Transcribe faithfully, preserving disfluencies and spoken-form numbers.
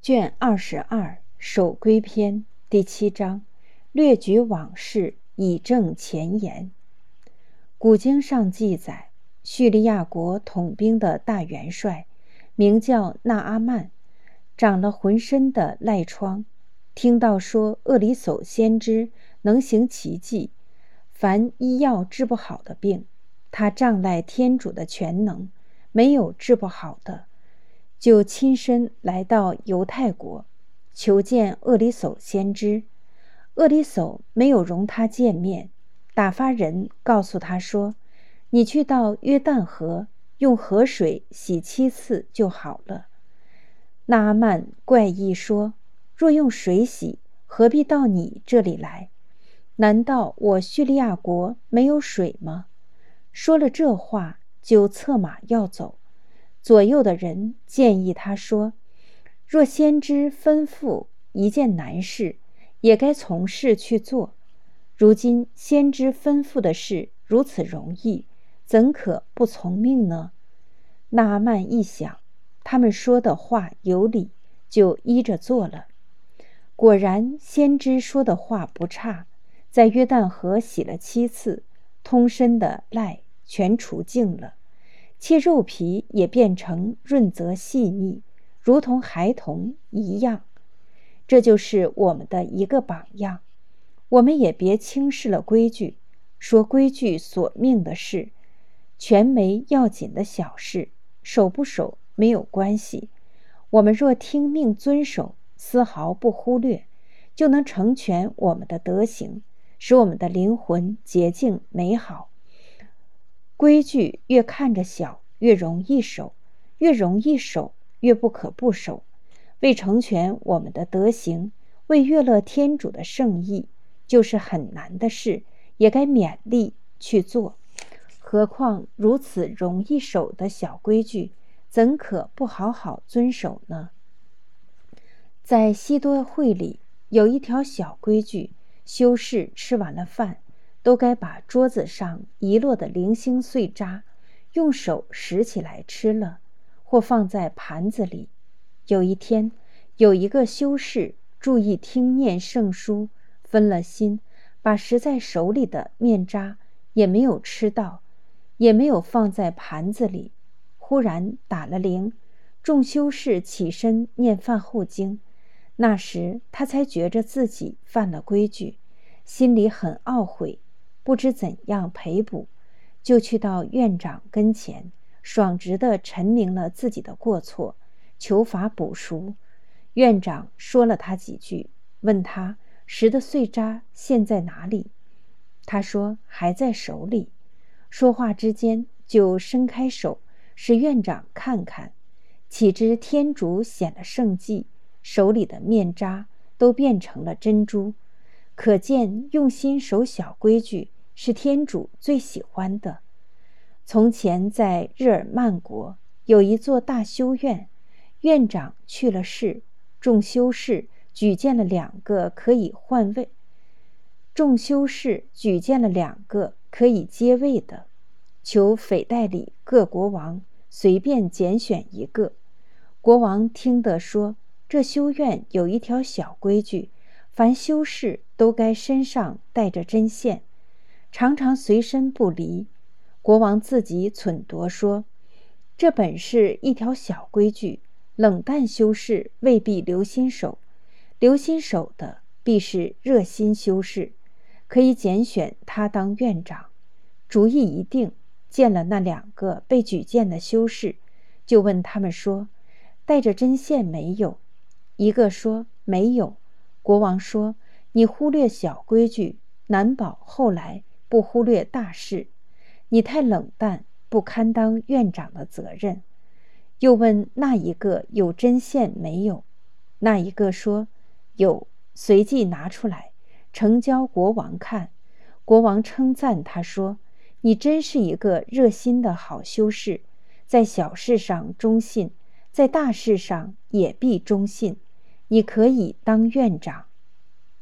卷二十二守规篇第七章，略举往事以正前言。古经上记载，叙利亚国统兵的大元帅名叫纳阿曼，长了浑身的赖疮，听到说厄里叟先知能行奇迹，凡医药治不好的病，他仗赖天主的全能，没有治不好的，就亲身来到犹太国，求见厄里叟先知。厄里叟没有容他见面，打发人告诉他说，你去到约旦河，用河水洗七次就好了。纳阿曼怪异说，若用水洗，何必到你这里来？难道我叙利亚国没有水吗？说了这话，就策马要走。左右的人建议他说，若先知吩咐一件难事，也该从事去做。如今先知吩咐的事如此容易，怎可不从命呢？纳阿曼一想，他们说的话有理，就依着做了。果然先知说的话不差，在约旦河洗了七次，通身的赖全除净了，切肉皮也变成润泽细腻，如同孩童一样。这就是我们的一个榜样。我们也别轻视了规矩，说规矩所命的事，全没要紧的小事，守不守没有关系。我们若听命遵守，丝毫不忽略，就能成全我们的德行，使我们的灵魂洁净美好。规矩越看着小，越容易守，越容易守，越不可不守。为成全我们的德行，为悦乐天主的圣意，就是很难的事，也该勉力去做。何况如此容易守的小规矩，怎可不好好遵守呢？在西多会里有一条小规矩，修士吃完了饭，都该把桌子上遗落的零星碎渣用手拾起来吃了，或放在盘子里。有一天，有一个修士注意听念圣书，分了心，把拾在手里的面渣也没有吃到，也没有放在盘子里。忽然打了铃，众修士起身念饭后经。那时他才觉着自己犯了规矩，心里很懊悔，不知怎样赔补，就去到院长跟前，爽直地陈明了自己的过错，求法补赎。院长说了他几句，问他拾的碎渣现在哪里？他说还在手里。说话之间就伸开手，使院长看看。岂知天主显了圣迹，手里的面渣都变成了珍珠。可见用心守小规矩是天主最喜欢的。从前在日耳曼国有一座大修院，院长去了世，众修士举荐了两个可以换位，众修士举荐了两个可以接位的，求斐代里各国王随便拣选一个。国王听得说，这修院有一条小规矩，凡修士都该身上带着针线，常常随身不离。国王自己忖度说，这本是一条小规矩，冷淡修士未必留心守，留心守的必是热心修士，可以拣选他当院长。主意一定，见了那两个被举荐的修士，就问他们说，带着针线没有？一个说没有。国王说，你忽略小规矩，难保后来不忽略大事。你太冷淡，不堪当院长的责任。又问那一个有针线没有？那一个说有，随即拿出来呈交国王看。国王称赞他说，你真是一个热心的好修士，在小事上忠信，在大事上也必忠信，你可以当院长。